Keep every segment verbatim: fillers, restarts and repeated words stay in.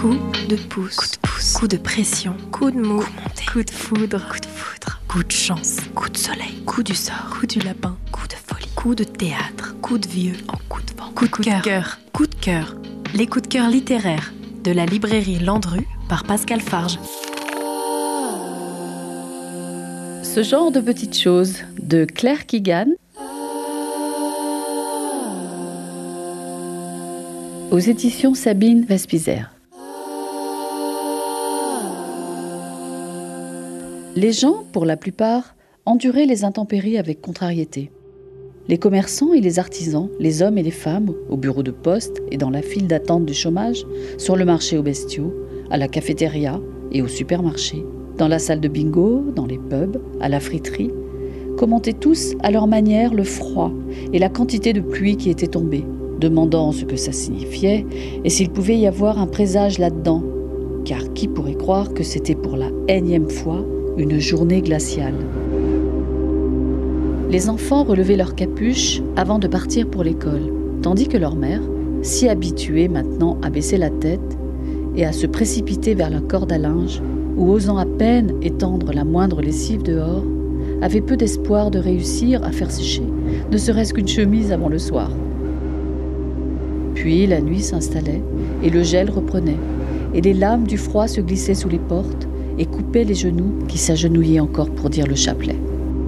Coup de pouce, coup de pouce, coup de pression, coup de mou, coup, monté, coup de foudre, coup de foudre, coup de chance, coup de soleil, coup du sort, coup du lapin, coup de folie, coup de théâtre, coup de vieux, en coup de vent, coup de cœur, cœur, coup de cœur. Les coups de cœur littéraires de la librairie Landru par Pascal Farge. Ce genre de petites choses de Claire Keegan aux éditions Sabine Vespizer. Les gens, pour la plupart, enduraient les intempéries avec contrariété. Les commerçants et les artisans, les hommes et les femmes, au bureau de poste et dans la file d'attente du chômage, sur le marché aux bestiaux, à la cafétéria et au supermarché, dans la salle de bingo, dans les pubs, à la friterie, commentaient tous à leur manière le froid et la quantité de pluie qui était tombée, demandant ce que ça signifiait et s'il pouvait y avoir un présage là-dedans, car qui pourrait croire que c'était pour la énième fois une journée glaciale. Les enfants relevaient leurs capuches avant de partir pour l'école, tandis que leur mère, si habituée maintenant à baisser la tête et à se précipiter vers la corde à linge, ou osant à peine étendre la moindre lessive dehors, avait peu d'espoir de réussir à faire sécher, ne serait-ce qu'une chemise avant le soir. Puis la nuit s'installait et le gel reprenait, et les lames du froid se glissaient sous les portes et coupaient les genoux qui s'agenouillaient encore pour dire le chapelet.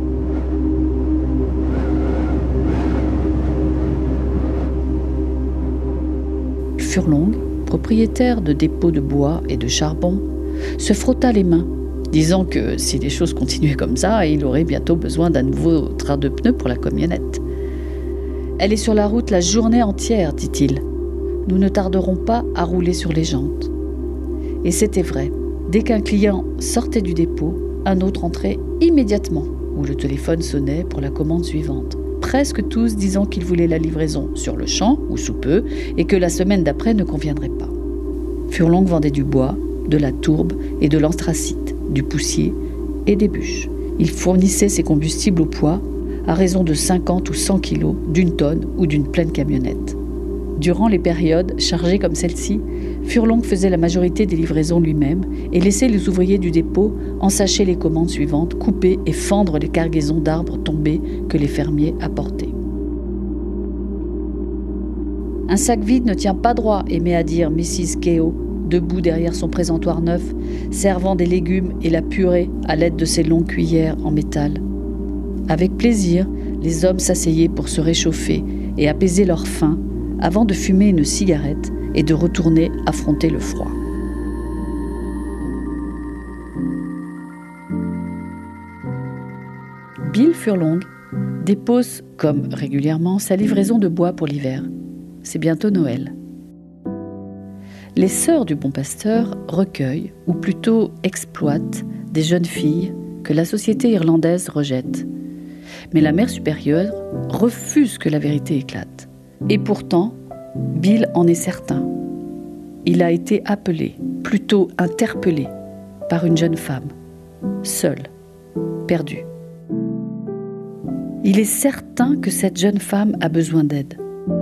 Furlong, propriétaire de dépôts de bois et de charbon, se frotta les mains, disant que si les choses continuaient comme ça, il aurait bientôt besoin d'un nouveau train de pneus pour la camionnette. « Elle est sur la route la journée entière, dit-il. Nous ne tarderons pas à rouler sur les jantes. » Et c'était vrai. Dès qu'un client sortait du dépôt, un autre entrait immédiatement, où le téléphone sonnait pour la commande suivante. Presque tous disant qu'ils voulaient la livraison sur le champ ou sous peu et que la semaine d'après ne conviendrait pas. Furlong vendait du bois, de la tourbe et de l'anthracite, du poussier et des bûches. Il fournissait ses combustibles au poids à raison de cinquante ou cent kilos d'une tonne ou d'une pleine camionnette. Durant les périodes chargées comme celle-ci, Furlong faisait la majorité des livraisons lui-même et laissait les ouvriers du dépôt ensacher les commandes suivantes, couper et fendre les cargaisons d'arbres tombés que les fermiers apportaient. « Un sac vide ne tient pas droit », aimait à dire missus Keogh, debout derrière son présentoir neuf, servant des légumes et la purée à l'aide de ses longues cuillères en métal. Avec plaisir, les hommes s'asseyaient pour se réchauffer et apaiser leur faim avant de fumer une cigarette et de retourner affronter le froid. Bill Furlong dépose, comme régulièrement, sa livraison de bois pour l'hiver. C'est bientôt Noël. Les sœurs du Bon Pasteur recueillent, ou plutôt exploitent, des jeunes filles que la société irlandaise rejette. Mais la mère supérieure refuse que la vérité éclate. Et pourtant, Bill en est certain. Il a été appelé, plutôt interpellé, par une jeune femme, seule, perdue. Il est certain que cette jeune femme a besoin d'aide.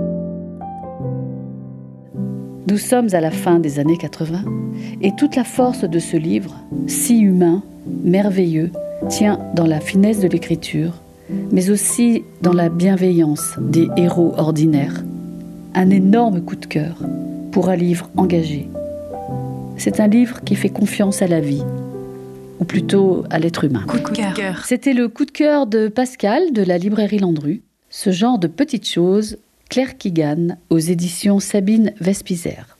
Nous sommes à la fin des années quatre-vingts et toute la force de ce livre, si humain, merveilleux, tient dans la finesse de l'écriture, mais aussi dans la bienveillance des héros ordinaires. Un énorme coup de cœur pour un livre engagé. C'est un livre qui fait confiance à la vie, ou plutôt à l'être humain. Coup de cœur. C'était le coup de cœur de Pascal de la librairie Landru. Ce genre de petites choses, Claire Keegan aux éditions Sabine Vespizer.